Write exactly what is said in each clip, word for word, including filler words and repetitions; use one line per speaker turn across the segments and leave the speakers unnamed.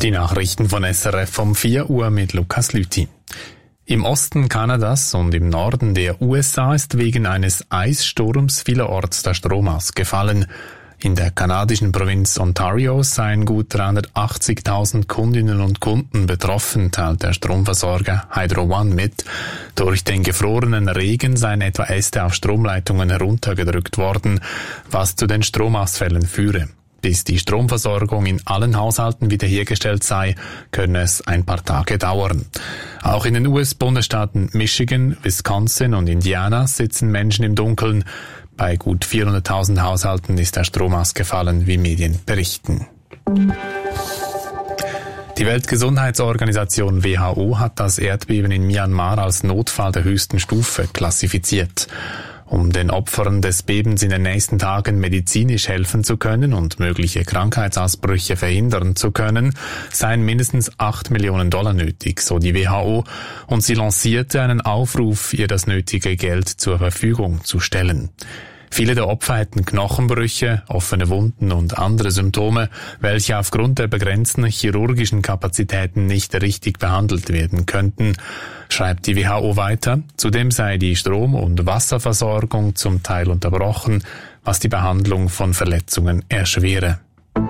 Die Nachrichten von S R F um vier Uhr mit Lukas Lüthi. Im Osten Kanadas und im Norden der U S A ist wegen eines Eissturms vielerorts der Strom ausgefallen. In der kanadischen Provinz Ontario seien gut dreihundertachtzigtausend Kundinnen und Kunden betroffen, teilt der Stromversorger Hydro One mit. Durch den gefrorenen Regen seien etwa Äste auf Stromleitungen heruntergedrückt worden, was zu den Stromausfällen führe. Bis die Stromversorgung in allen Haushalten wiederhergestellt sei, könne es ein paar Tage dauern. Auch in den U S-Bundesstaaten Michigan, Wisconsin und Indiana sitzen Menschen im Dunkeln. Bei gut vierhunderttausend Haushalten ist der Strom ausgefallen, wie Medien berichten. Die Weltgesundheitsorganisation W H O hat das Erdbeben in Myanmar als Notfall der höchsten Stufe klassifiziert. Um den Opfern des Bebens in den nächsten Tagen medizinisch helfen zu können und mögliche Krankheitsausbrüche verhindern zu können, seien mindestens acht Millionen Dollar nötig, so die W H O, und sie lancierte einen Aufruf, ihr das nötige Geld zur Verfügung zu stellen. Viele der Opfer hätten Knochenbrüche, offene Wunden und andere Symptome, welche aufgrund der begrenzten chirurgischen Kapazitäten nicht richtig behandelt werden könnten, schreibt die W H O weiter. Zudem sei die Strom- und Wasserversorgung zum Teil unterbrochen, was die Behandlung von Verletzungen erschwere.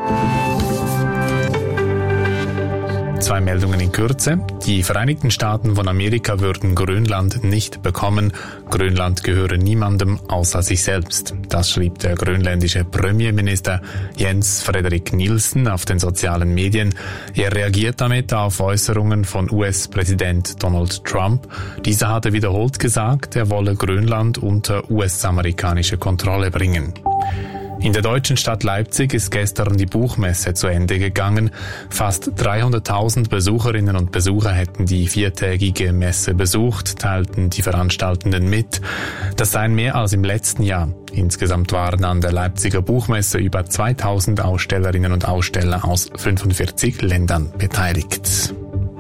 Zwei Meldungen in Kürze. Die Vereinigten Staaten von Amerika würden Grönland nicht bekommen. Grönland gehöre niemandem außer sich selbst. Das schrieb der grönländische Premierminister Jens Frederik Nielsen auf den sozialen Medien. Er reagiert damit auf Äußerungen von U S-Präsident Donald Trump. Dieser hatte wiederholt gesagt, er wolle Grönland unter U S-amerikanische Kontrolle bringen. In der deutschen Stadt Leipzig ist gestern die Buchmesse zu Ende gegangen. Fast dreihunderttausend Besucherinnen und Besucher hätten die viertägige Messe besucht, teilten die Veranstaltenden mit. Das seien mehr als im letzten Jahr. Insgesamt waren an der Leipziger Buchmesse über zweitausend Ausstellerinnen und Aussteller aus fünfundvierzig Ländern beteiligt.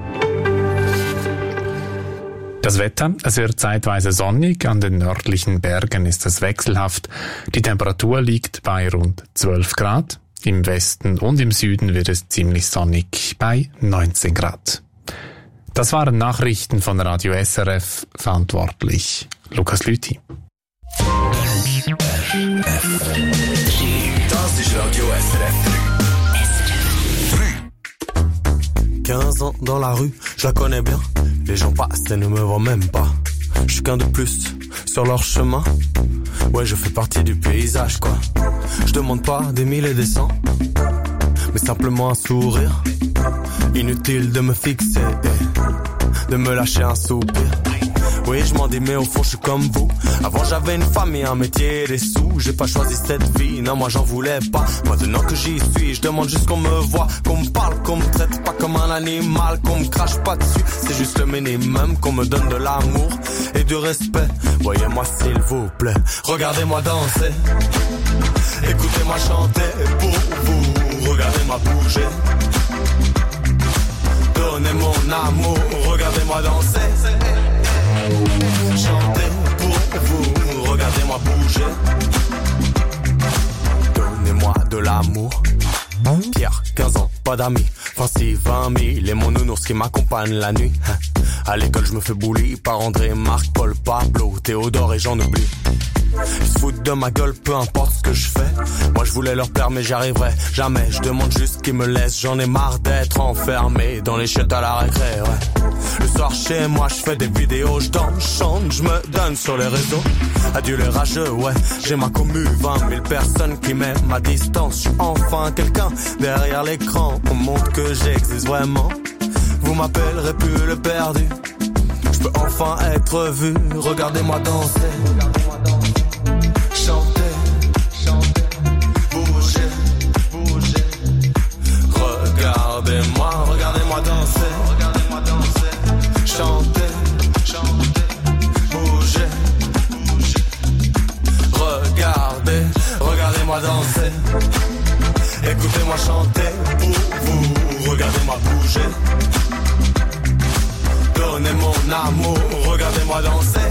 Das Wetter, es wird zeitweise sonnig, an den nördlichen Bergen ist es wechselhaft. Die Temperatur liegt bei rund zwölf Grad. Im Westen und im Süden wird es ziemlich sonnig bei neunzehn Grad. Das waren Nachrichten von Radio S R F, verantwortlich Lukas Lüthi.
Das ist Radio S R F
quinze ans dans la rue, je la connais bien. Les gens passent et ne me voient même pas. Je suis qu'un de plus sur leur chemin. Ouais, je fais partie du paysage, quoi. Je demande pas des mille et des cents, mais simplement un sourire. Inutile de me fixer, de me lâcher un soupir. Oui, je m'en dis, mais au fond, je suis comme vous. Avant, j'avais une famille, un métier et des sous. J'ai pas choisi cette vie, non, moi, j'en voulais pas. Maintenant que j'y suis, je demande juste qu'on me voit, qu'on me parle, qu'on me traite pas comme un animal, qu'on me crache pas dessus. C'est juste le minimum, qu'on me donne de l'amour et du respect. Voyez-moi, s'il vous plaît, regardez-moi danser. Écoutez-moi chanter pour vous. Regardez-moi bouger. Donnez mon amour, regardez-moi danser. Chantez pour vous, regardez-moi bouger. Donnez-moi de l'amour. Pierre, quinze ans, pas d'amis. Fancy, vingt mille et mon nounours qui m'accompagne la nuit. À l'école, je me fais bully par André, Marc, Paul, Pablo, Théodore et j'en oublie. Ils se foutent de ma gueule, peu importe ce que je fais. Moi je voulais leur plaire mais j'y arriverai jamais. Je demande juste qu'ils me laissent, j'en ai marre d'être enfermé dans les chiottes à la récré, ouais. Le soir chez moi je fais des vidéos, je danse, je chante, je me donne sur les réseaux. Adieu les rageux, ouais, j'ai ma commu, vingt mille personnes qui m'aiment à distance. Je suis enfin quelqu'un derrière l'écran, on montre que j'existe vraiment. Vous m'appellerez plus le perdu, je peux enfin être vu, regardez-moi danser. Chanter, chanter, bouger, bouger. Regardez-moi, regardez-moi danser, regardez-moi danser. Chanter, chanter, bouger, bouger. Regardez, regardez-moi danser. Écoutez-moi chanter pour vous. Regardez-moi bouger. Donnez mon amour, regardez-moi danser.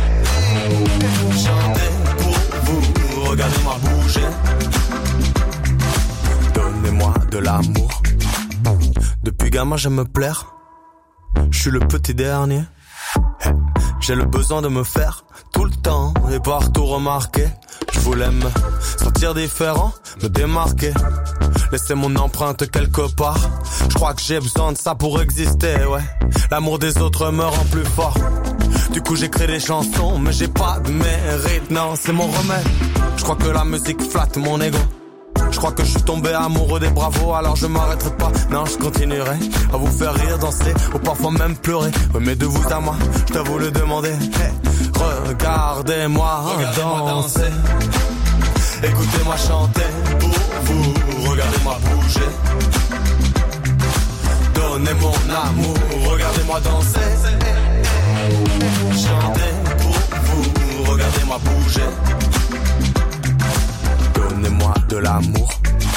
Chantez pour vous, regardez-moi bouger. Donnez-moi de l'amour. Depuis gamin, j'aime me plaire. Je suis le petit dernier. J'ai le besoin de me faire tout le temps et partout remarquer. Je voulais me sentir différent, me démarquer, laisser mon empreinte quelque part. Je crois que j'ai besoin de ça pour exister, ouais. L'amour des autres me rend plus fort. Du coup j'écris des chansons, mais j'ai pas de mérite, non, c'est mon remède. Je crois que la musique flatte mon ego. Je crois que je suis tombé amoureux des bravos, alors je m'arrêterai pas, non je continuerai à vous faire rire, danser, ou parfois même pleurer. Ouais, mais de vous à moi, je t'avoue le demander. Hey, regardez-moi, regardez-moi danser, danser. Écoutez-moi chanter pour vous, regardez-moi bouger. Donnez mon amour, regardez-moi danser. Chantez pour vous, regardez-moi bouger. Donnez-moi de l'amour.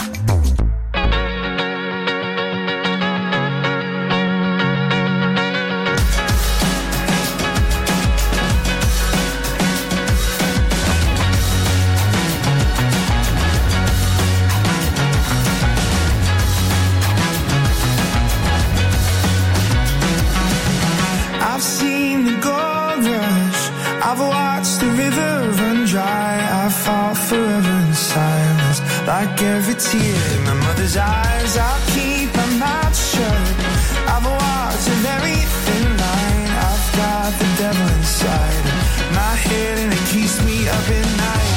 I've seen the gold rush, I've watched the river run dry, I've fought forever in silence, like every tear in my mother's eyes. I'll keep my mouth shut, I've walked a very thin line, I've got the devil inside my head and it keeps me up at night.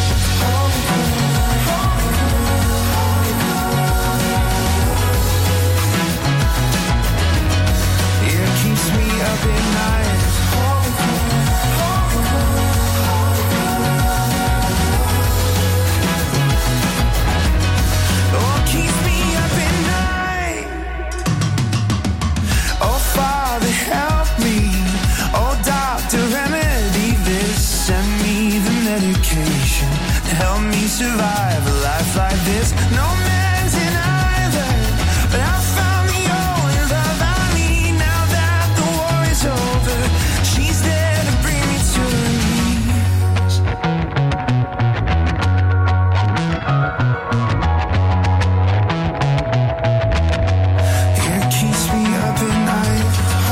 Yeah, it keeps me up at night. Help me survive a life like this. No man's in either, but I found the only love I need. Now that the war is over, she's there to bring me to her knees. It keeps me up at night.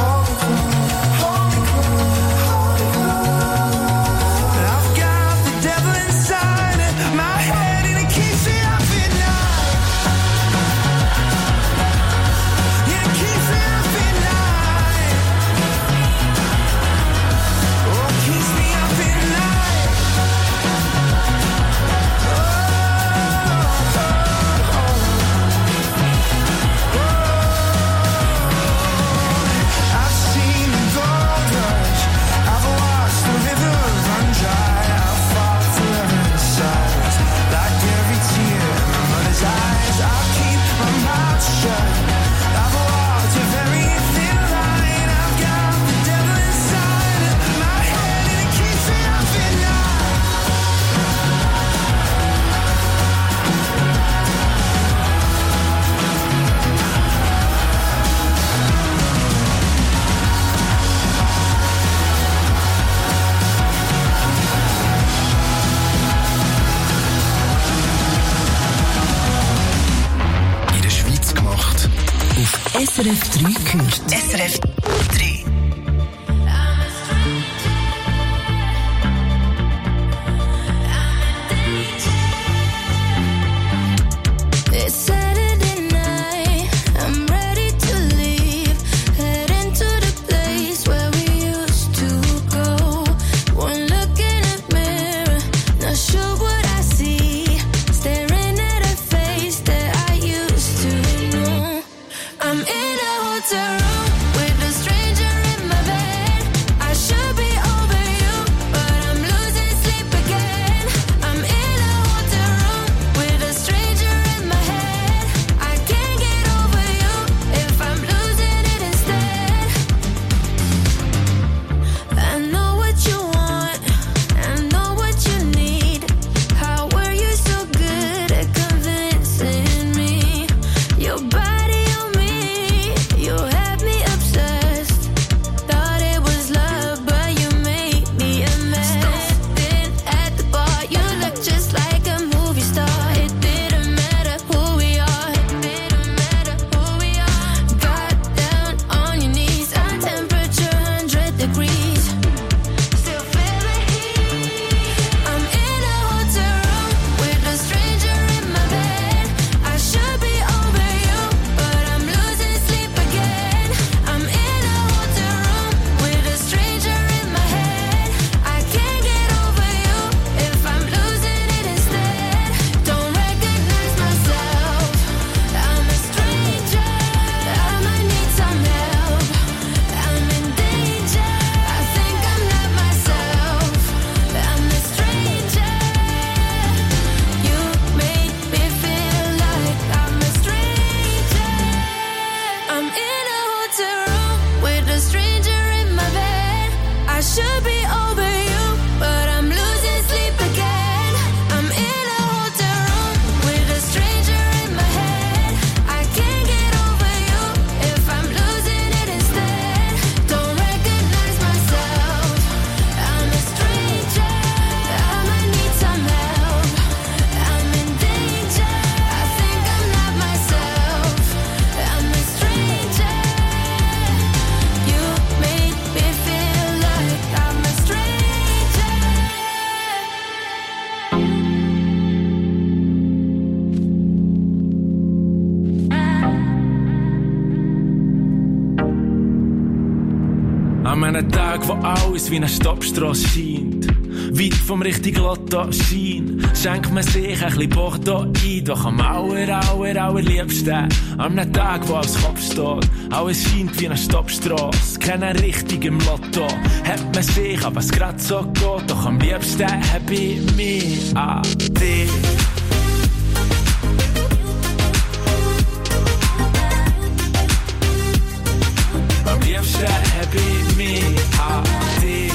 I've got the devil inside my head and it keeps me up at night. It keeps me up at night. Oh, it keeps me up at night. Oh, oh, oh, oh. I've seen the gold rush, I've watched the river run dry, I've fought forever in silence, like every tear in my mother's eyes. I'll keep my mouth shut, I've walked a very thin line, I've got the devil inside my head and it keeps me up at night.
In der Schweiz gemacht.
Auf S R F drei gehört. S R F drei.
It's Saturday night, I'm ready to leave, heading to the place where we used to go. One look in the mirror, not sure what I see, staring at a face that I used to know. I'm in a hotel room with a stranger
diesen Tagen, wo alles wie eine Stoppstrasse scheint, weit vom richtigen Lotto-Schein, schenkt man sich ein bisschen Bordeaux ein, doch am aller, aller, allerliebsten. An einem Tag, wo alles Kopf steht, alles scheint wie eine Stoppstrasse, keine Richtung im Lotto, hat man sich, aber es grad so geht, doch am liebsten hab ich mich an dich. Am liebsten hab ich mich an dich.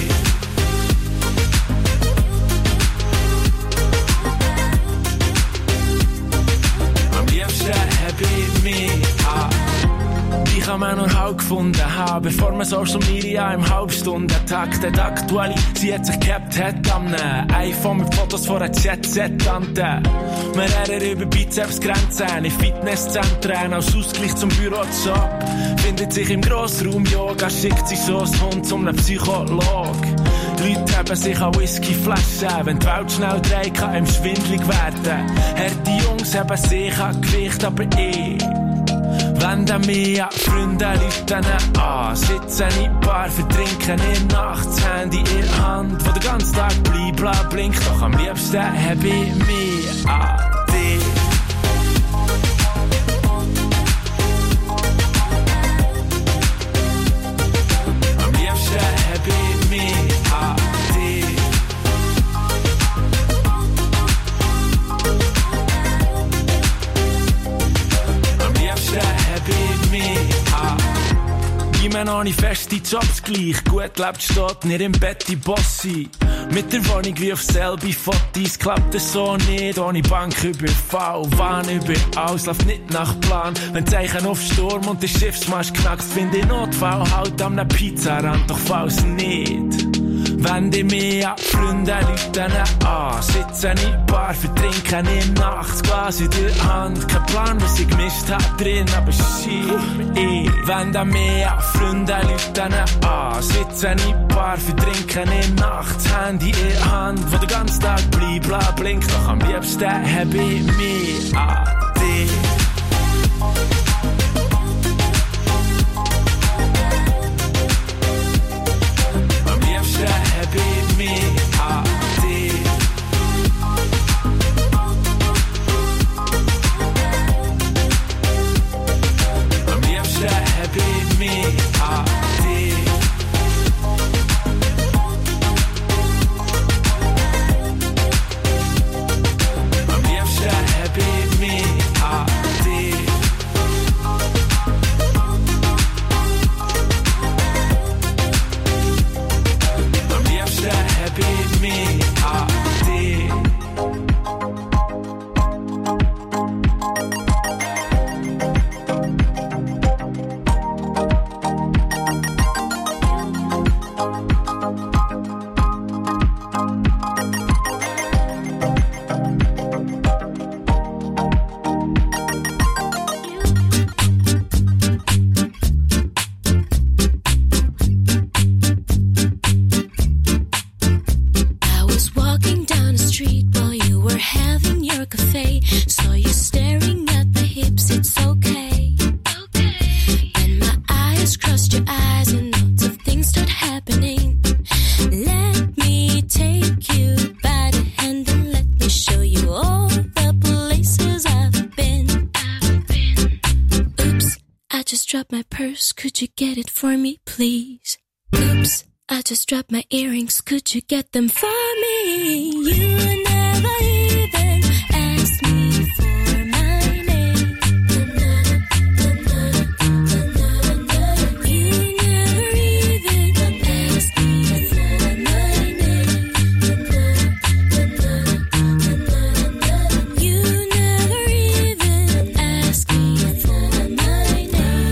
Am liebsten hab ich mich an. Die kann man nur halb gefunden haben, bevor man Social Media im Halbstundentakt aktualisiert sich gehabt hat am iPhone mit Fotos von einer Jet-Set-Tante. Wir reden über Bizepsgrenzen in Fitnesszentren als Ausgleich zum Bürojob. Findet sich im Grossraum-Yoga, schickt sich so ein Hund zum einem Psycholog. Leute haben sich an Whiskyflaschen, wenn die Welt schnell dreht, kann einem schwindlig werden. Harte Jungs haben sich an Gewicht, aber ich wende mich an Freunde, Leute an, sitzen in Bar, vertrinken in Nacht, das Handy in der Hand, wo der ganze Tag bla blinkt, doch am liebsten hab ich mich an dich. Am liebsten hab ich mich an dich. Am liebsten hab ich mich an. Niemand ohne feste Jobs gleich. Gut lebt steht nicht im Bett die Bossi. Mit der Wohnung wie auf selbe Fotos klappt es so nicht. Ohne Banküberfall, Wahn über alles läuft nicht nach Plan. Wenn Zeichen auf Sturm und der Schiffsmast knackst, finde ich Notfall halt am ne Pizzarand, doch falls nicht. Wende mich an Freunde, Leute an, sitzen in Bar, vertrinken in Nacht, Glas in der Hand, kein Plan, was ich gemischt hab drin, aber shit, ich wende mich an Freunde, Leute an, sitzen in Bar, vertrinken in Nacht, Handy in der Hand, wo der ganze Tag bla blinkt, doch am liebsten hab ich mich an dich. Hab ich mich an dich. Am liebsten hab ich mich an dich. Am liebsten hab ich mich an dich. Hab ich mich an dich.
Could you get it for me, please? Oops, I just dropped my earrings. Could you get them for me? You never even asked me for my name. You never even asked me for my name. You never even asked me for my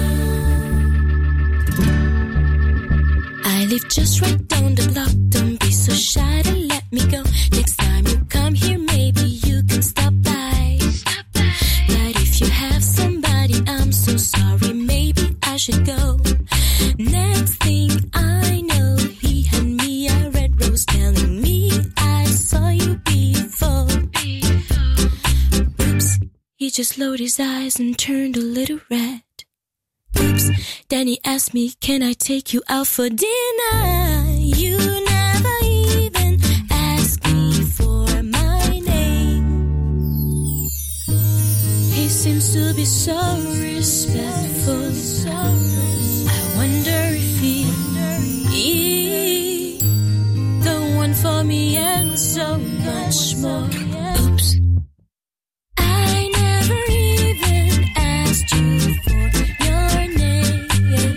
I live just right down the block. Don't be so shy to let me go. Next time you come here, maybe you can stop by. Stop by. But if you have somebody, I'm so sorry. Maybe I should go. Next thing I know, he hand me a red rose, telling me I saw you before. before. Oops, he just lowered his eyes and turned a little red. Oops. Then he asked me, can I take you out for dinner? You never even asked me for my name. He seems to be so respectful. I wonder if he, he the one for me and so much more. Oops. I never even asked you for your name.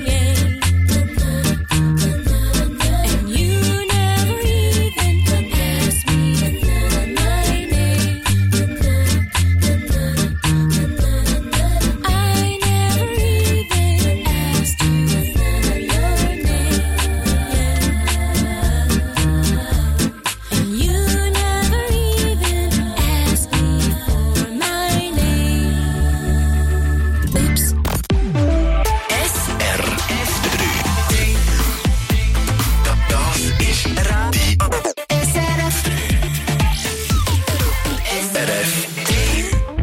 And you never even asked me for my name. I never even asked you for your name. And you never even asked me for my name. Oops.
S R F drie. Dat, dat is Radio
S R F
S R F drie.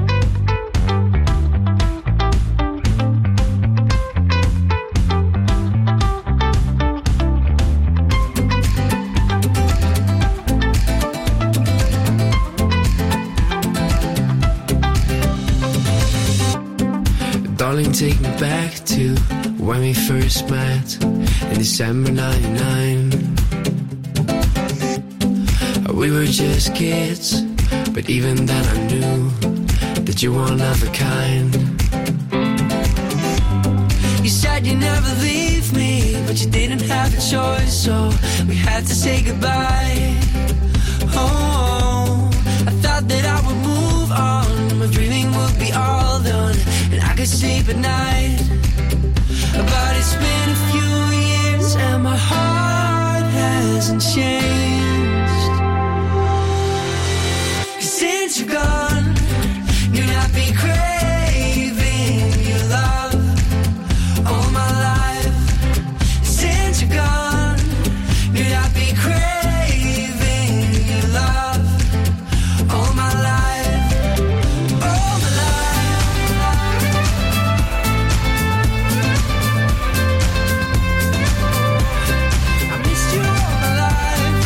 Darling, take me back to when we first met in December ninety-nine. We were just kids, but even then I knew that you were one of a kind. You said you'd never leave me, but you didn't have a choice, so we had to say goodbye. Oh, I thought that I would move on, my dreaming would be all done, and I could sleep at night. But it's been a few years and my heart hasn't changed. Since you're gone, knew I'd be craving your love all my life. Since you're gone, knew I'd be craving your love all my life, all my life. I missed you all my life.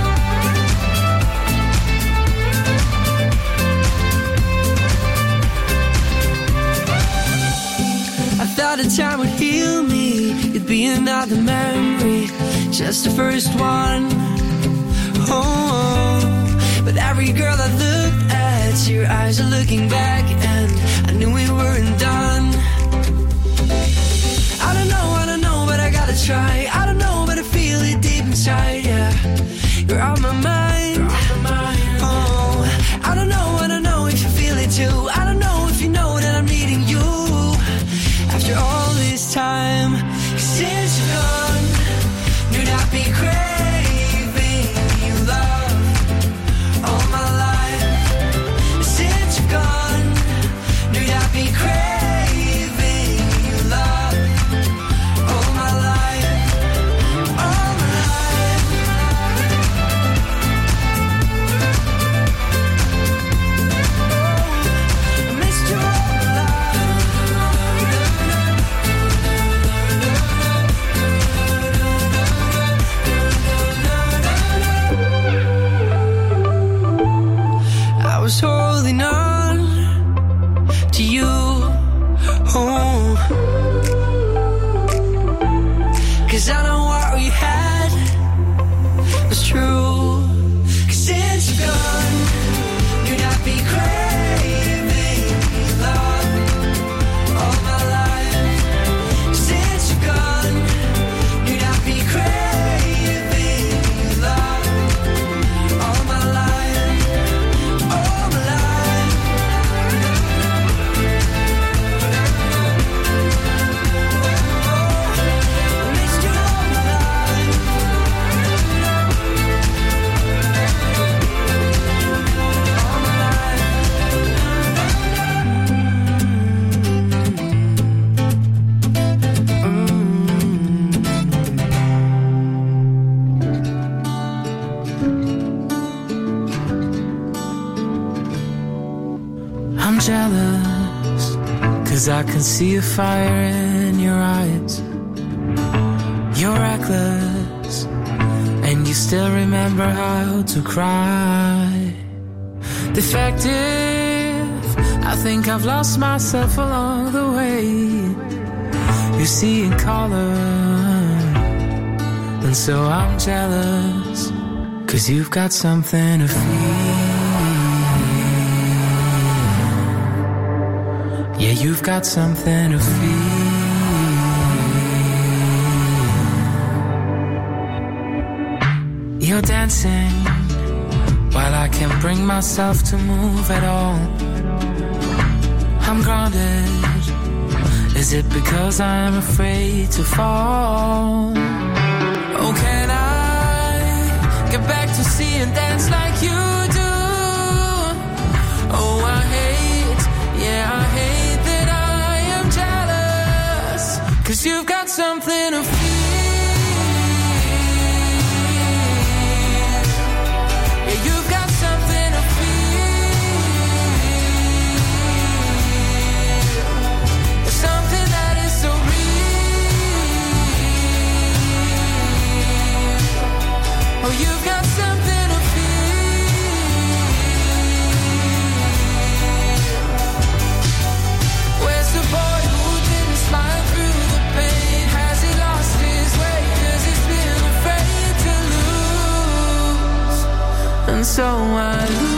I thought a time would heal me, it'd be another memory, just the first one. Oh, but every girl I looked at, your eyes are looking back, and I knew we weren't done. I don't know, I don't know, but I gotta try. I don't know, but I feel it deep inside, yeah. You're on my mind. Oh, I don't know, I don't know if you feel it too. I don't know if you know that I'm needing you after all this time. Since you're gone, knew I'd be craving your love all my life. Since you're gone, knew I'd be craving your love all my life, all my life. I missed you all my life. I was holding on to you, oh, 'cause I know what we had was true. 'Cause since you're gone, you'd not be craving love all my life. Since you're gone, you'd not be craving love all my life, all my life. I missed you all my life. All my life. I'm jealous, 'cause I can see a fire in
in your eyes. You're reckless, and you still remember how to cry. Defective, I think I've lost myself along the way. You see in color, and so I'm jealous, 'cause you've got something to feel. Yeah, you've got something to feel. You're dancing while I can't bring myself to move at all. I'm grounded. Is it because I'm afraid to fall? Oh, can I get back to see and dance like you do? Oh, I hate, yeah, I hate that I am jealous, 'cause you've got something to feel. Yeah, you've got something to feel. Something that is so real. Oh, you've got something to feel. Where's the boy who didn't smile through the pain? Has he lost his way? 'Cause he's been afraid to lose. And so I lose.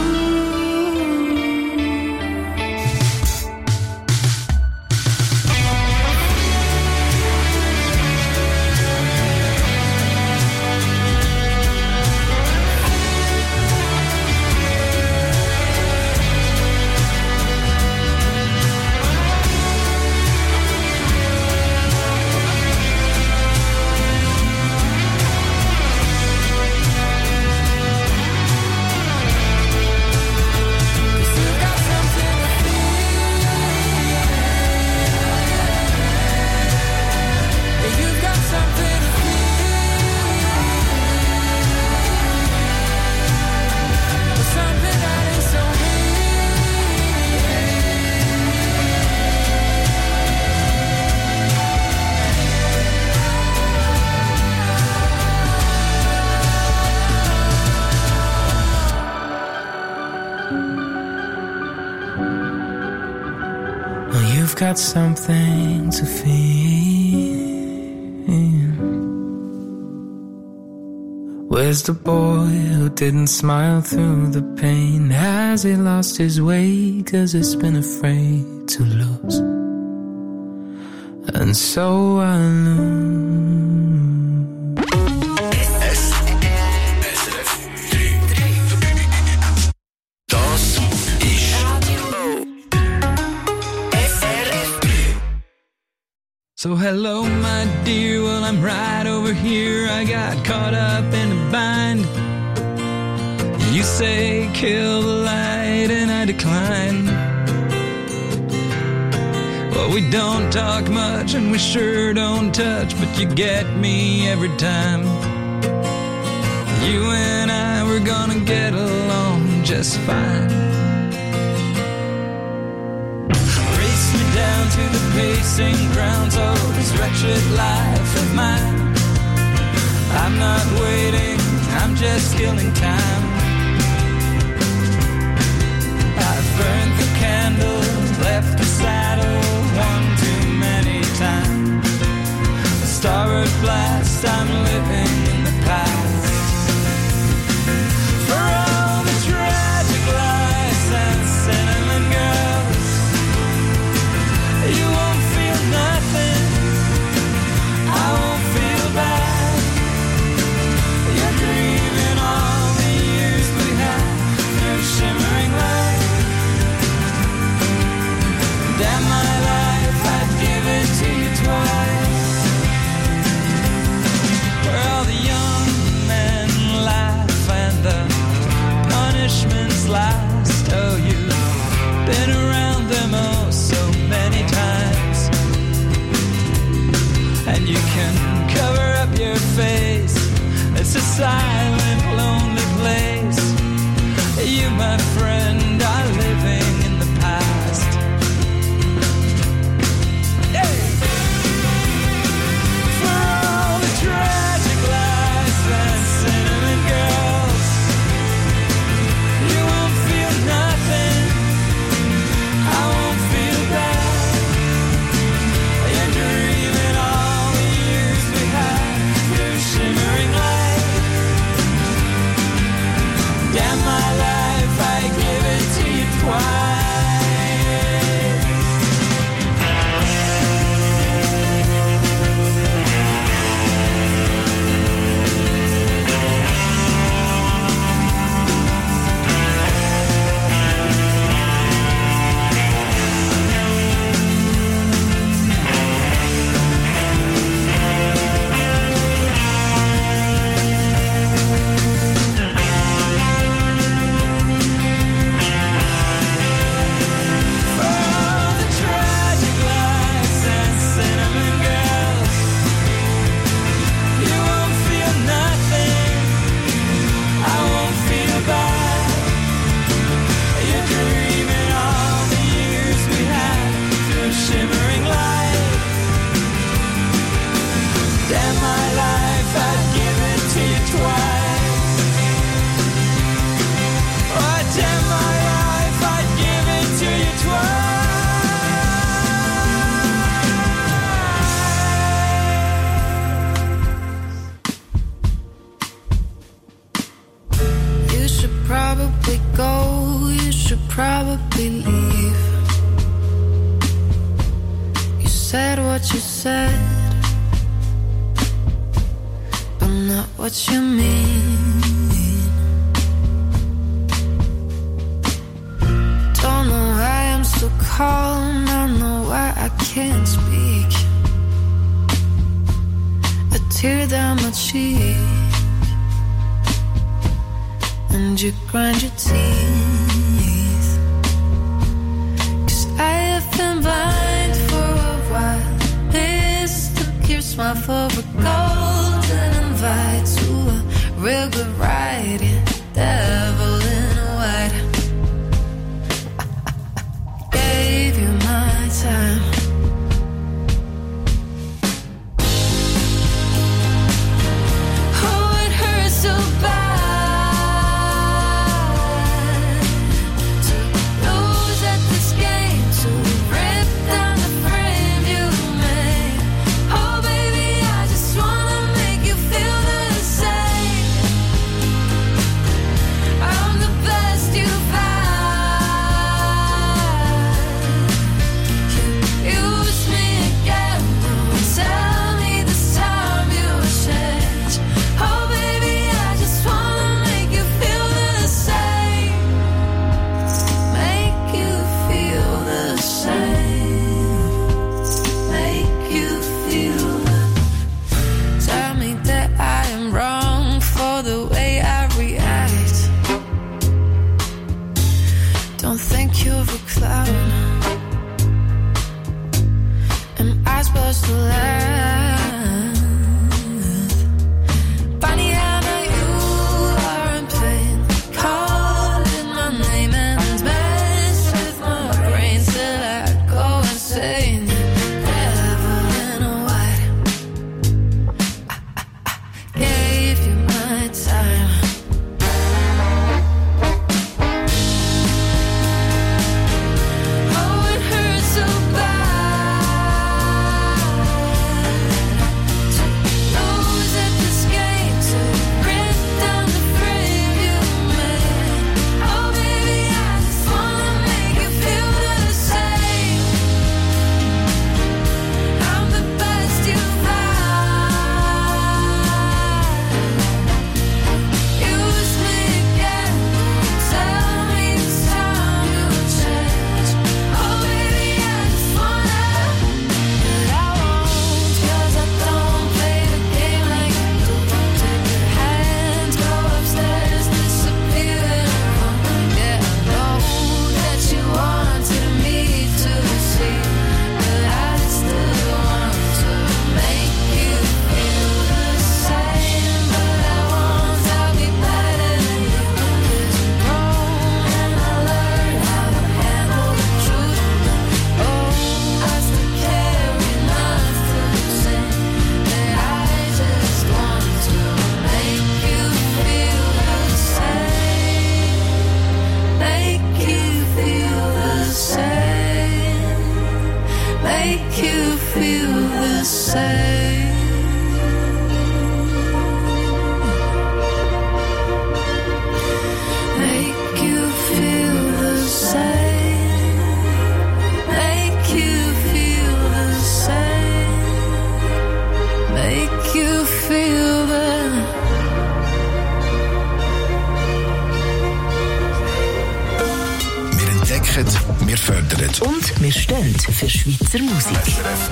Got something to feel. Where's the boy who didn't smile through the pain? Has he lost his way? 'Cause he's been afraid to lose. And so I lose.
S R F drie. Das ist
So hello, my dear, well, I'm right over here. I got caught up in a bind. You say kill the light and I decline. Well, we don't talk much and we sure don't touch, but you get me every time. You and I, we're gonna get along just fine. Down to the pacing grounds of this wretched life of mine. I'm not waiting, I'm just killing time. I've burned the candle, left the saddle one too many times. A starboard blast, I'm living in the past. For all the tragic lies and cinnamon girls, you won't feel nothing, I won't feel bad. You're grieving all the
should probably leave. You said what you said, but not what you mean. Don't know why I'm so calm, don't know why I can't speak. A tear down my cheek, and you grind your teeth. 'Cause I have been blind for a while. Mistook your smile for a golden invite to a real good ride. Yeah, devil in white. Gave you my time. Oh, it hurts so bad.
Wir fördern
und wir stehen für Schweizer Musik.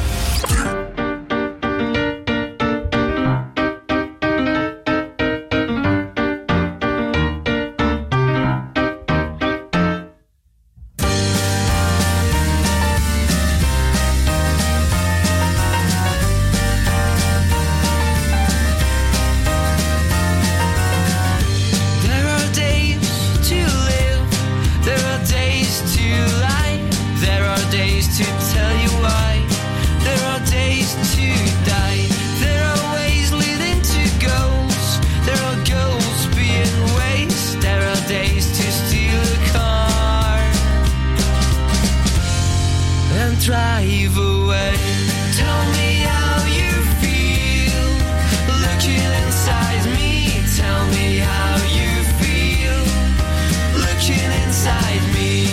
Drive away. Tell me how you feel. Looking inside me. Tell me how you feel. Looking inside me.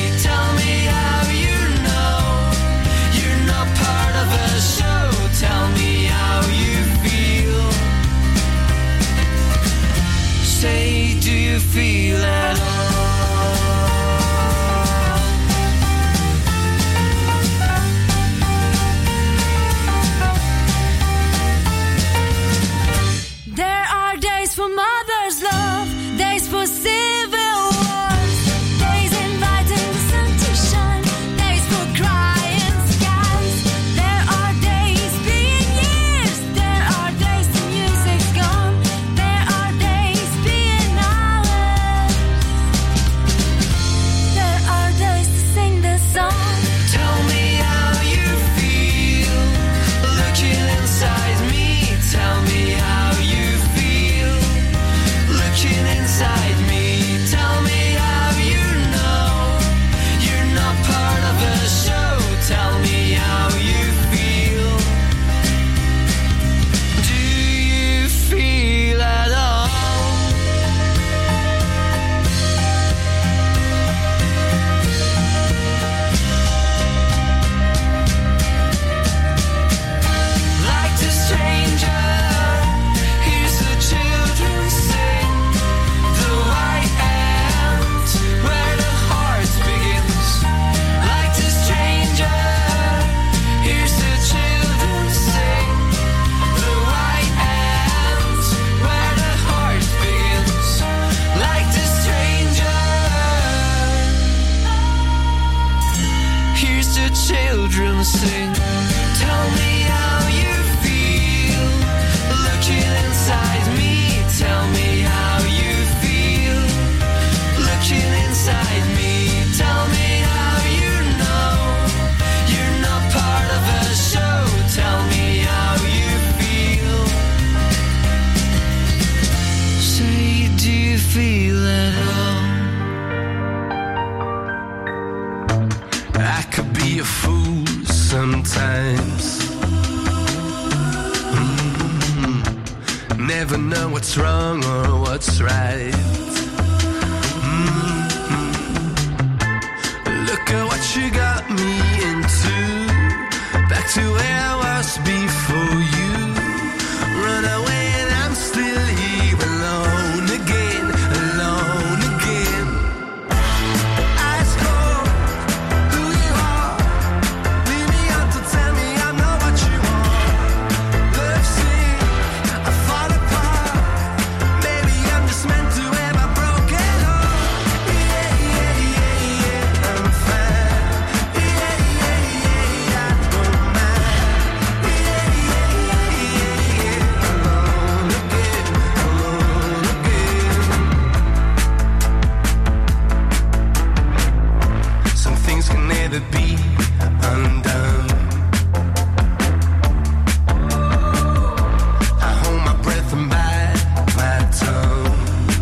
the children sing. Tell me how you feel, looking inside me. Tell me how you feel, looking inside me. Tell me how you know you're not part of a show. Tell me how you feel. Say, do you feel at all? I could be a fool sometimes. Mm-hmm. Never know what's wrong or what's right. Mm-hmm. Look at what you got me into. Back to where I was before you. Run away and I'm still here alone again, alone again. Eyes cold, who you are. Leave me out to tell me I'm not what you want. Love sick, I fall apart. Maybe I'm just meant to have a broken heart. Yeah, yeah, yeah, yeah, I'm fine. Yeah, yeah, yeah, I don't mind. Yeah, yeah, yeah, yeah, alone again, alone again. Some things can never be undone. I hold my breath and bite my tongue.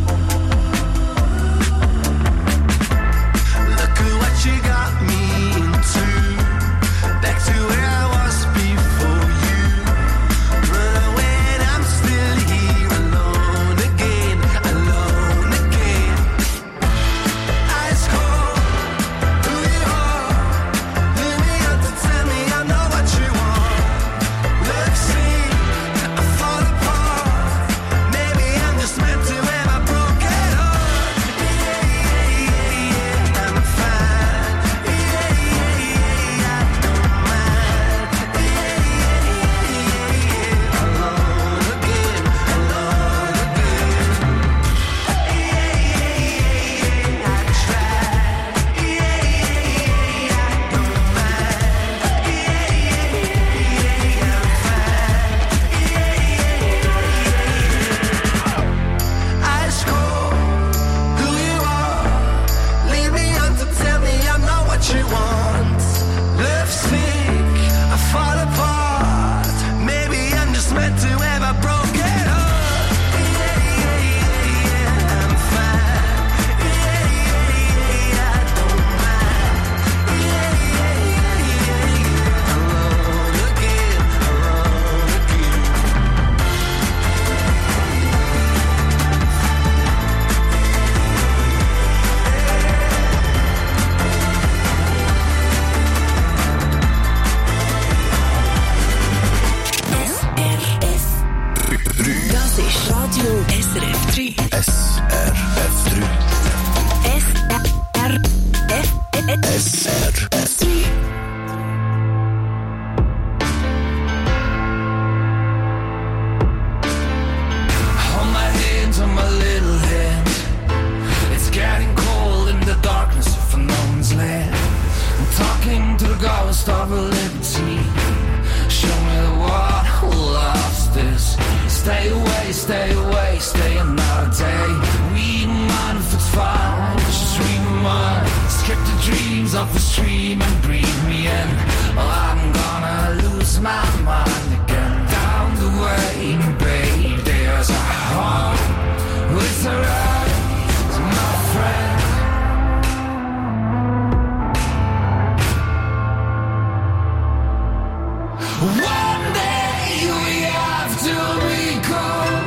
Look at what you got me into. Back to where I was before you. Run away and I'm still here alone again, alone again. Eyes cold, who you are. Leave me out to tell me I'm not what you want. Love sick, I fall apart. Maybe I'm just meant to have a broken heart. Yeah, yeah, yeah, yeah, I'm fine. Yeah, yeah, yeah, I don't mind. Yeah, yeah, yeah, yeah, alone again, alone again. Yeah, yeah, yeah, yeah, I tried. Yeah, yeah, yeah, I don't mind. Yeah, yeah, yeah, yeah, I'm fine. Yeah, yeah, yeah. Eyes cold, who you are. Leave me out to tell me I'm not what you want. Love sick, I fall apart. Maybe I'm just meant to have a broken heart. Yeah, yeah, yeah, yeah, I'm fine. Yeah, yeah, yeah, I don't mind. Yeah, yeah, yeah, yeah, alone again, alone again.
Das ist Radio S R F drei.
S R F drei.
S R F
S R F drei.
Hold my hand on my little hand. It's getting cold in the darkness of a no man's land. I'm talking to the ghost of a liberty. Show me the one who loves this. Stay away, stay away, stay another day. We don't mind if it's fine, just read my mind. Skip the dreams of the stream and breathe me in. Well, I'm gonna lose my mind again. Down the way, babe, there's a home. It's alright, my friend. One day we have to become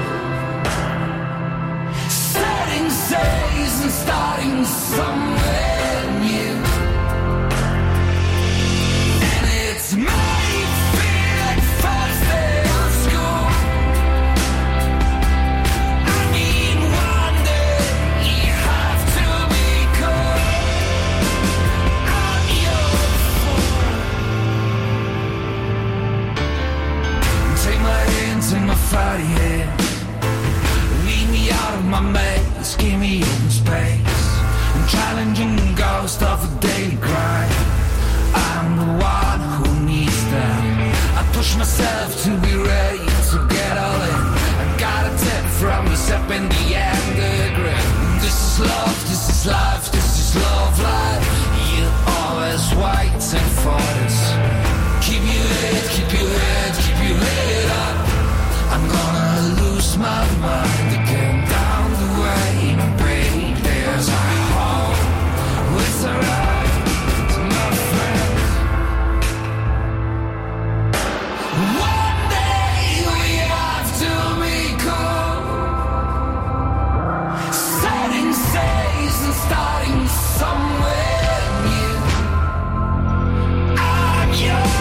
setting sails and starting somewhere new. And it's made me feel like first day of school. I mean, one day push myself to be ready to get all in. I got a tip from the step in the underground. This is love, this is life, this is love life. You always waiting for this. Keep your head, keep your head, keep your head up. I'm gonna lose my mind again down the way. Babe, there's a home. It's alright, my friend. One day we have to be cool. Setting sails and starting somewhere new. I'm yours.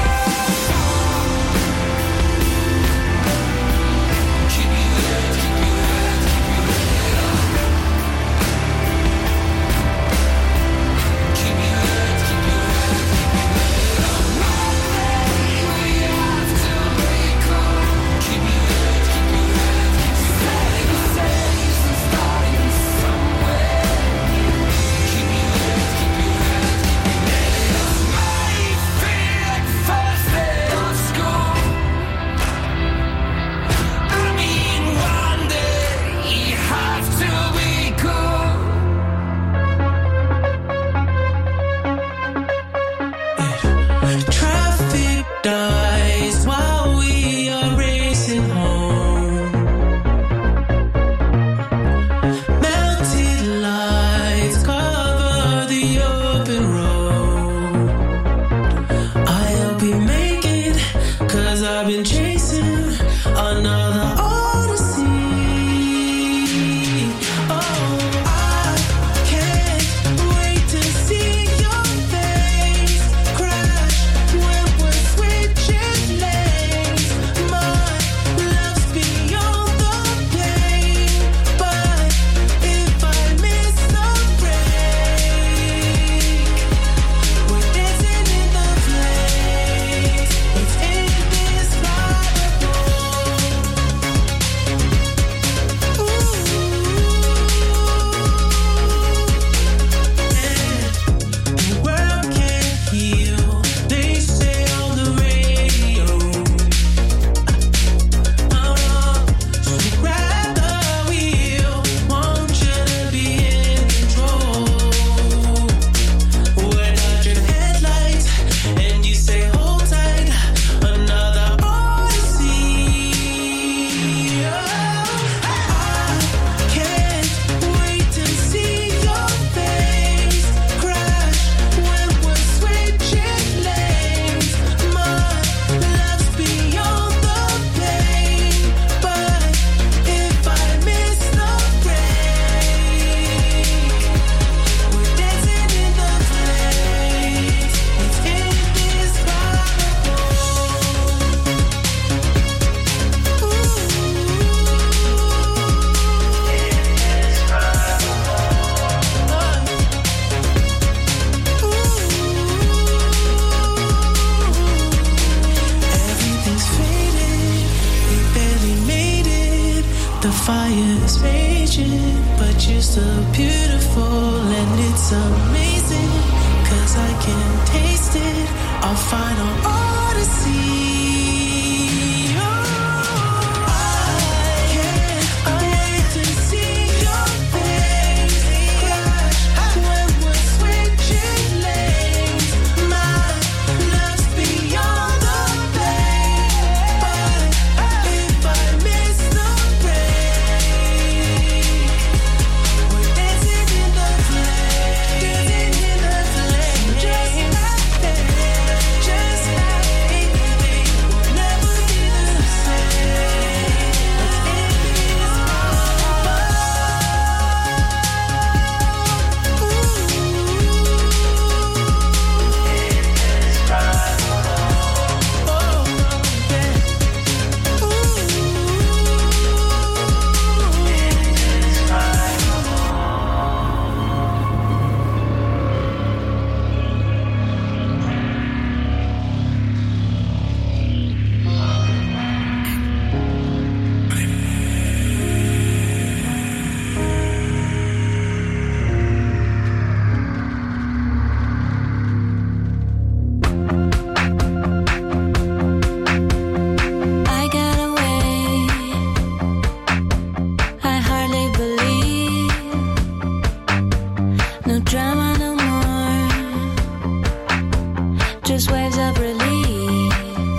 Just
just waves of relief.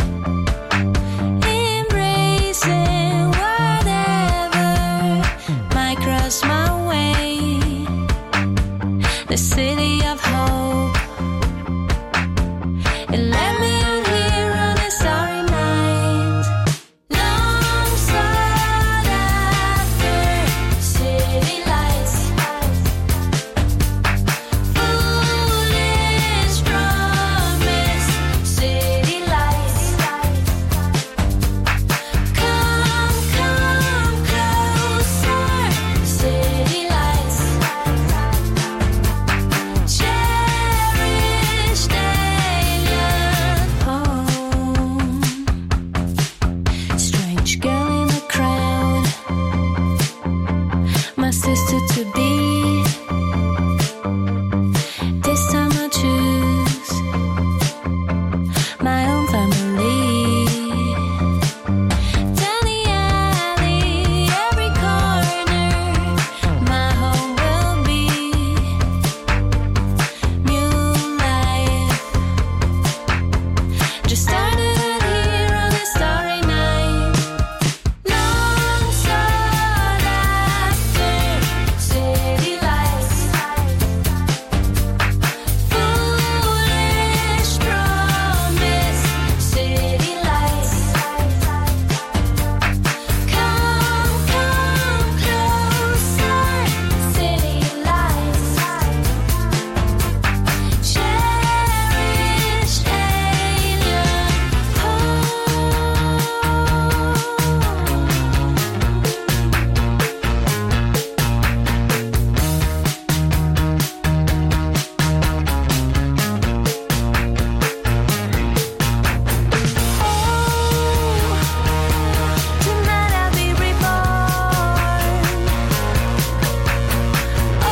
Embracing whatever might cross my way. The city of hope. It let me out here on a starry night. Long sought after city lights. Foolish promise, city lights. Come, come closer, city lights. Cherished alien home. Strange girl in the crowd. My sister to be. This time I choose my own family. Down the alley, every corner, my home will be. New life just started here on a starry night. Long sought after city lights. Foolish promise, city lights. Come, come closer, city lights. Cherished alien home. Tonight I'll be reborn. Oh,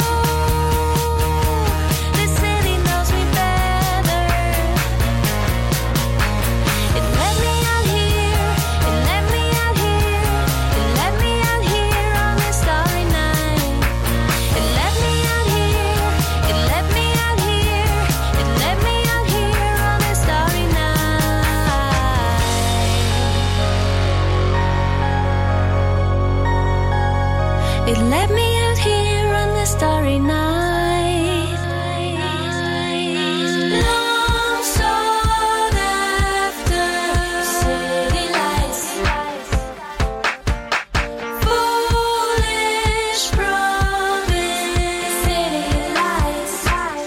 the city knows me better. It let me out here, it let me out here, it let me out here on this starry night. It let me out here, it let me out here, it let me out here on this starry night. It let me out here on this starry night. Long sought after city lights. Foolish promise, city lights.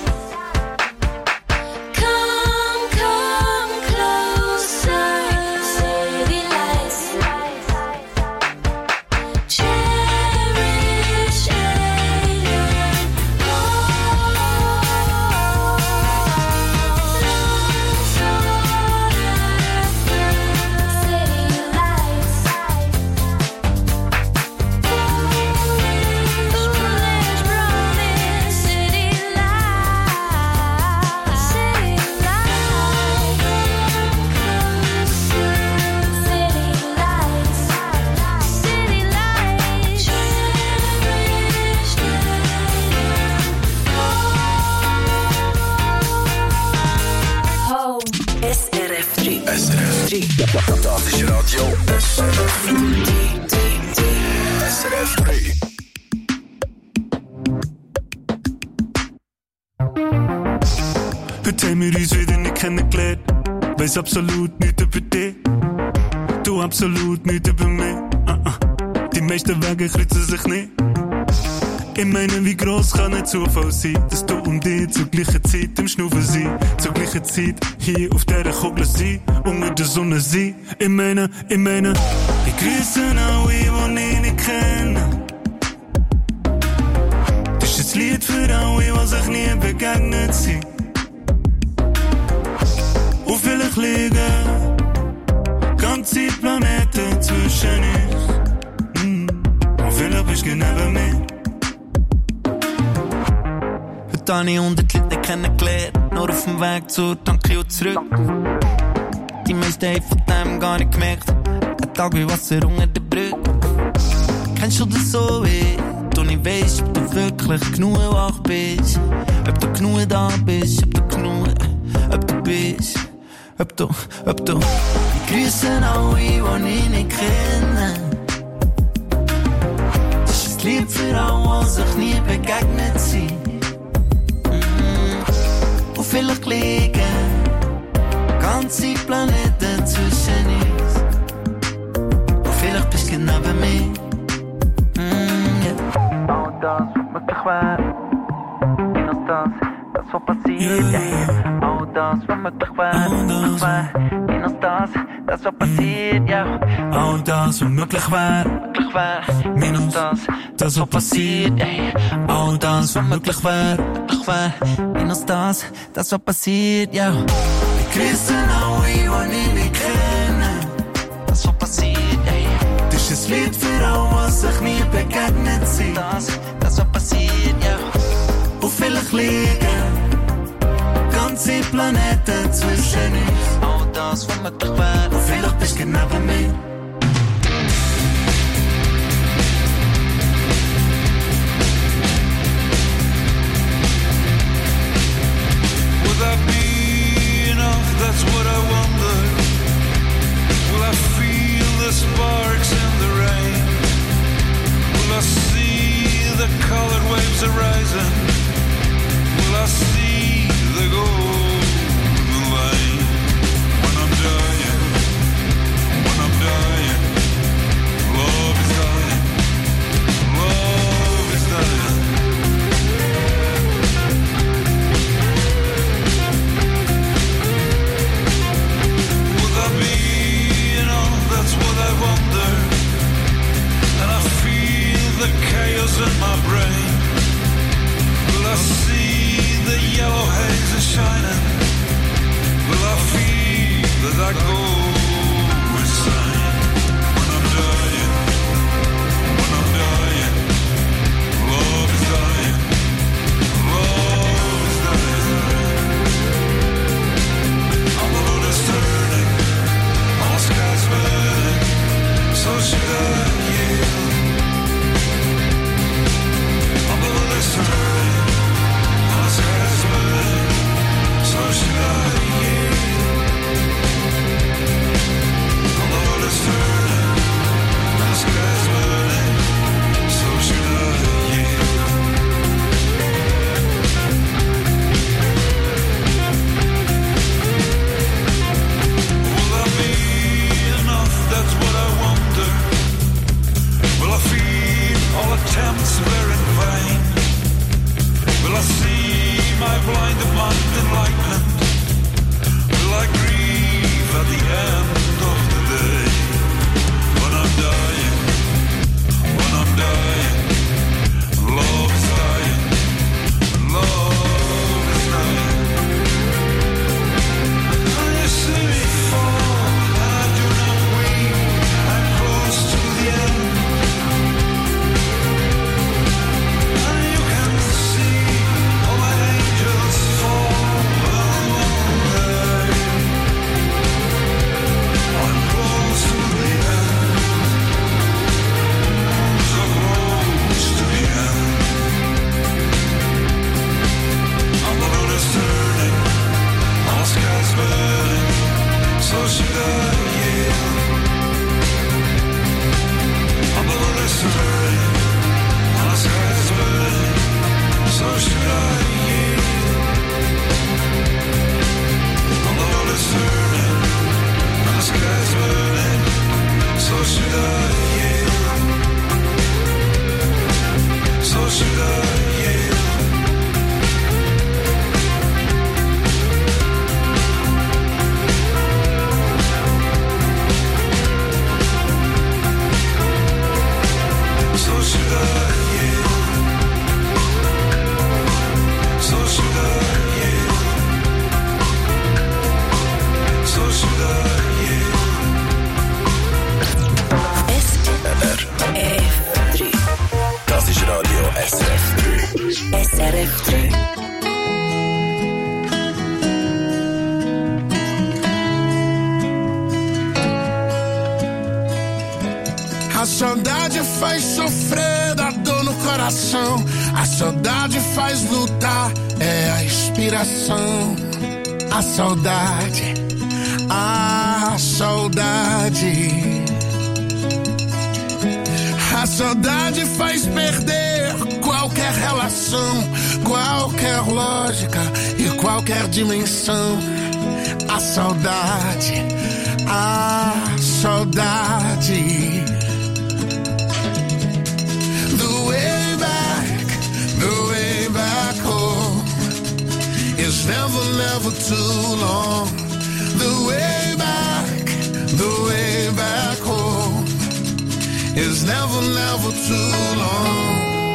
Come, come closer, city lights. Cherish alien home. Long sought after city lights. Foolish promise, city lights. City lights. Closer, city lights. City lights. Cherished home.
S R F drie.
S R F drie. Dat is je radio. S R F drie. S R F drie.
Het zijn me ruzie en ik ken kleed. Wees absoluut niet te bede. Doe absoluut niet te bij mij. Uh-uh. Die meeste wagen grutzen zich niet. In meine wie groß kann nicht Zufall sein, dass du um dich zur gleichen Zeit im Schnuffen sein, zur gleichen Zeit hier auf dieser Kugel sein, unter der Sonne sein. Ich meine, ich meine, ich grüße alle, die ich nicht kenne. Das ist ein Lied für alle, die sich nie begegnet sind. Und vielleicht liegen ganze Planeten zwischen uns. Mm. Und vielleicht bist du neben mir.
Heute habe ich hundert Leute kennengelernt, nur auf dem Weg zur Tanke und zurück. Die meisten haben von dem gar nicht gemerkt. Ein Tag wie Wasser unter der Brücke. Kennst du das so wie du nicht weißt, ob du wirklich genug wach bist? Ob du genug da bist, ob du genug, ob du bist. Ob du, ob du, ich grüße alle, die ich nicht kenne. Das ist ein Lied für alle, die sich nie begegnet sind. Mm-hmm. Und vielleicht liegen ganze Planeten zwischen uns. Und vielleicht bist du neben mir. Mm, yeah. All das, was möglich wäre. Und auch das, das was passiert. Yeah. All das, was möglich wäre. Möglich wäre. Und auch das, das was passiert. Yeah. All das, was möglich wäre. Möglich wäre. Minus das, das was passiert. Yeah. All das, was möglich wäre. Möglich wäre. Minus das, das was passiert. Yeah. Grüßen alle, die ich nicht kenne. Das, was passiert, ey. Das ist ein Lied für alle, die sich nie begegnet sind. Das, das, was passiert, ja. Und vielleicht liegen ganze Planeten zwischen uns. All das, was möglich wäre. Und vielleicht bist du neben mir.
Would that be that's what I wonder. Will I feel the sparks in the rain? Will I see the colored waves arising? Will I see the golden light? When I'm dying, when I'm dying, love is dying, love is dying. That's what I wonder. And I feel the chaos in my brain. Will I see the yellow haze shining? Will I feel that I go insane? When I'm dying, when I'm dying, love is dying, love is dying. All the road is turning, all the skies burning. So should I yield? All the world is turning, all the skies burning. So should I yield? All the world is turning, all the skies burning. So should I yield? Will I be enough? That's what I wonder. Will I feed all attempts were in vain? Will I see my blinded mind enlightened? Will I grieve at the end of the day? When I'm dying, when I'm dying, love is dying, love is dying. And you see me fall, and I do not weep. I'm close to the end. And you can see all my angels fall along the way. I'm close to the end. So close to the end. All the road is turning, all the skies burning. So should I yield? All the world is turning, all the skies burning. So should I yield? All the world is turning, all the skies burning. So should I yield? So should I yield? So should I yield? So should I yield? So should I yield?
S R F drei.
Das ist Radio S R F drei.
S R F drei.
A saudade faz sofrer, dá dor no coração. A saudade faz lutar, é a inspiração.
A saudade, a saudade. A saudade faz perder qualquer relação, qualquer lógica e qualquer dimensão. A saudade, a saudade. The way back, the way back home is never, never too long. The way back, the way back home is never, never too long.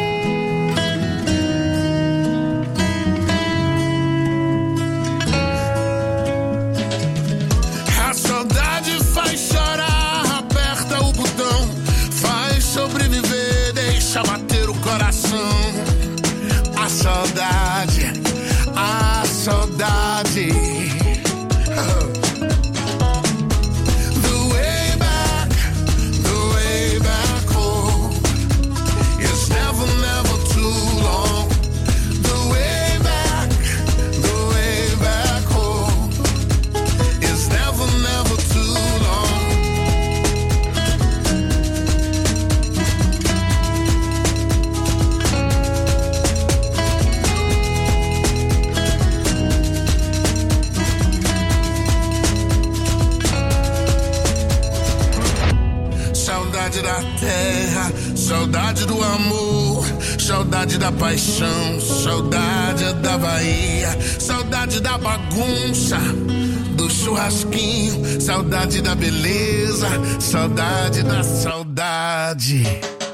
A saudade faz chorar, aperta o botão, faz sobreviver, deixa bater o coração. A saudade, a saudade. Saudade do amor, saudade da paixão, saudade da Bahia, saudade da bagunça, do churrasquinho, saudade da beleza, saudade da saudade.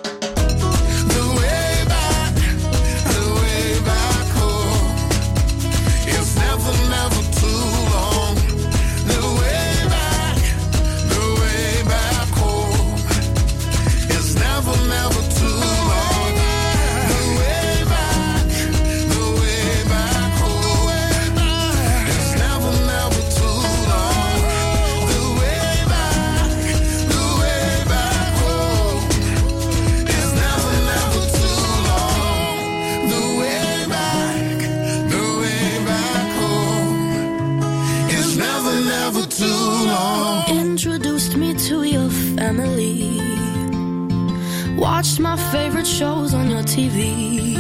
Introduced me to your family, watched my favorite shows on your T V,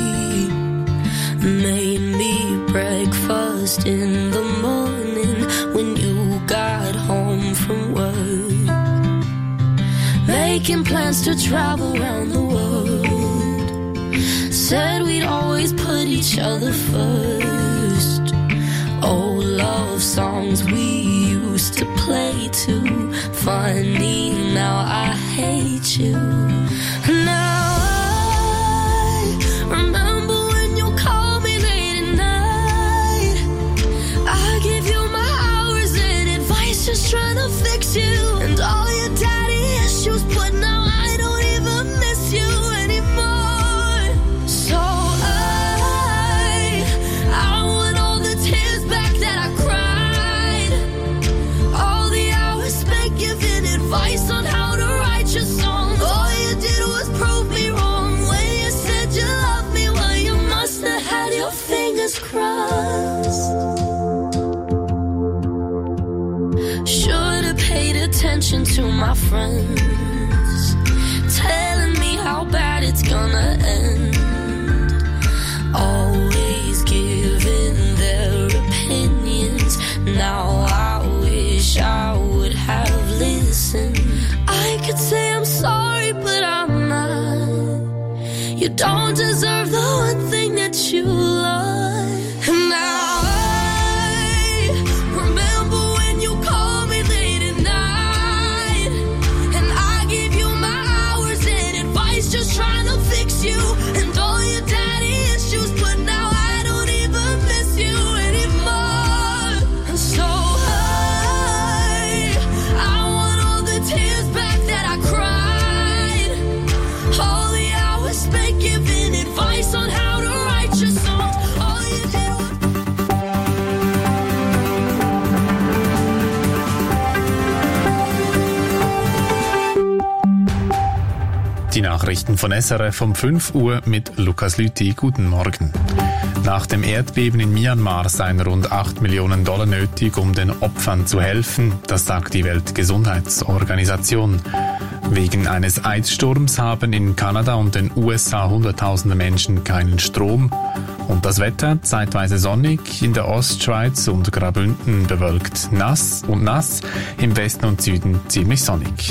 made me breakfast in the morning when you got home from work, making plans to travel around the world, said we'd always put each other first. Old love songs we used to play too. Funny, now I hate you. Now I remember when you called me late at night. I give you my hours and advice, just trying to fix you. And all your daddy issues, but now I don't even miss you anymore. So I, I want all the tears back that I cried, all the hours spent giving advice on how to write your songs. All you did was prove me wrong when you said you loved me. Well, you must have had your fingers crossed. Should've paid attention to my friends, telling me how bad it's gonna end. Always giving their opinions. Now I wish I would have listened. I could say I'm sorry, but I'm not. You don't deserve the one thing that you love. And now I remember when you called me late at night, and I gave you my hours and advice, just trying to fix you. And all your daddy issues, but now I don't even miss you anymore. And so I, I want all the tears back that I cried, all the hours spent giving advice on how to write your songs. All you did was
Die Nachrichten von S R F um fünf Uhr mit Lukas Lüthi. Guten Morgen. Nach dem Erdbeben in Myanmar seien rund acht Millionen Dollar nötig, um den Opfern zu helfen, das sagt die Weltgesundheitsorganisation. Wegen eines Eissturms haben in Kanada und den U S A Hunderttausende Menschen keinen Strom. Und das Wetter zeitweise sonnig, in der Ostschweiz und Graubünden bewölkt nass und nass, im Westen und Süden ziemlich sonnig.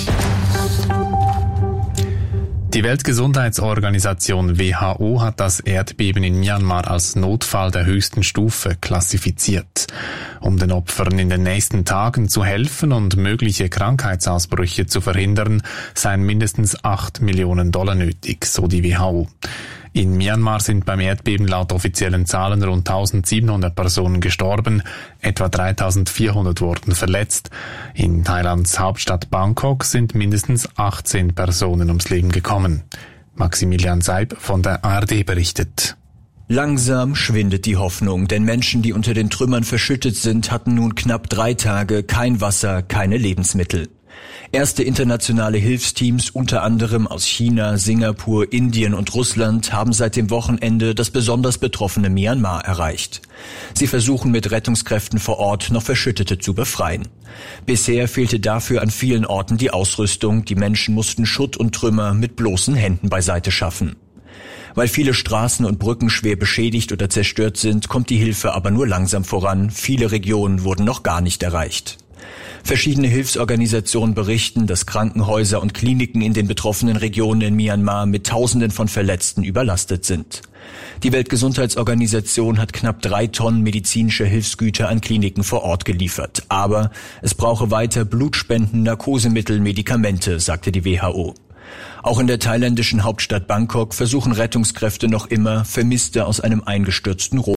Die Weltgesundheitsorganisation W H O hat das Erdbeben in Myanmar als Notfall der höchsten Stufe klassifiziert. Um den Opfern in den nächsten Tagen zu helfen und mögliche Krankheitsausbrüche zu verhindern, seien mindestens acht Millionen Dollar nötig, so die W H O. In Myanmar sind beim Erdbeben laut offiziellen Zahlen rund eintausendsiebenhundert Personen gestorben, etwa dreitausendvierhundert wurden verletzt. In Thailands Hauptstadt Bangkok sind mindestens achtzehn Personen ums Leben gekommen. Maximilian Seib von der A R D berichtet.
Langsam schwindet die Hoffnung, denn Menschen, die unter den Trümmern verschüttet sind, hatten nun knapp drei Tage kein Wasser, keine Lebensmittel. Erste internationale Hilfsteams, unter anderem aus China, Singapur, Indien und Russland, haben seit dem Wochenende das besonders betroffene Myanmar erreicht. Sie versuchen mit Rettungskräften vor Ort noch Verschüttete zu befreien. Bisher fehlte dafür an vielen Orten die Ausrüstung, die Menschen mussten Schutt und Trümmer mit bloßen Händen beiseite schaffen. Weil viele Straßen und Brücken schwer beschädigt oder zerstört sind, kommt die Hilfe aber nur langsam voran. Viele Regionen wurden noch gar nicht erreicht. Verschiedene Hilfsorganisationen berichten, dass Krankenhäuser und Kliniken in den betroffenen Regionen in Myanmar mit Tausenden von Verletzten überlastet sind. Die Weltgesundheitsorganisation hat knapp drei Tonnen medizinischer Hilfsgüter an Kliniken vor Ort geliefert. Aber es brauche weiter Blutspenden, Narkosemittel, Medikamente, sagte die W H O. Auch in der thailändischen Hauptstadt Bangkok versuchen Rettungskräfte noch immer, Vermisste aus einem eingestürzten